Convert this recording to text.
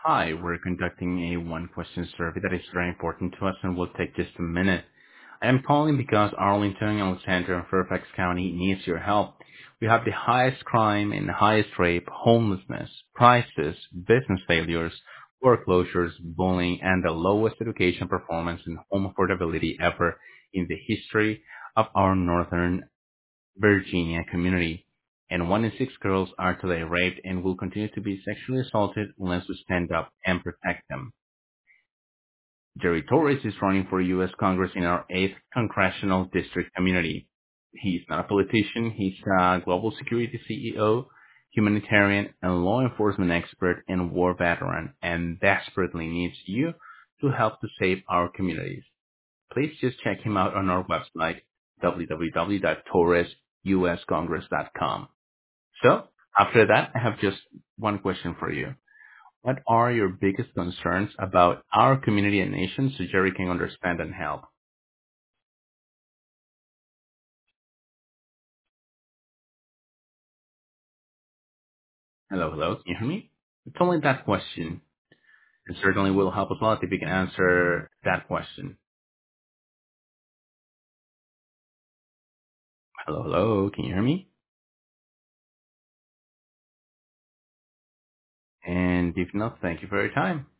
Hi, we're conducting a one-question survey that is very important to us and will take just a minute. I am calling because Arlington, Alexandria, and Fairfax County needs your help. We have the highest crime and highest rape, homelessness, prices, business failures, foreclosures, bullying, and the lowest education performance and home affordability ever in the history of our Northern Virginia community, and 1 in 6 girls are today raped and will continue to be sexually assaulted unless we stand up and protect them. Jerry Torres is running for U.S. Congress in our 8th Congressional District community. He's not a politician, he's a global security CEO, humanitarian, and law enforcement expert and war veteran, and desperately needs you to help to save our communities. Please just check him out on our website, www.torresuscongress.com. So, after that, I have just one question for you. What are your biggest concerns about our community and nation so Jerry can understand and help? Hello, hello, can you hear me? It's only that question. It certainly will help us a lot if you can answer that question. Hello, hello, can you hear me? And if not, thank you for your time.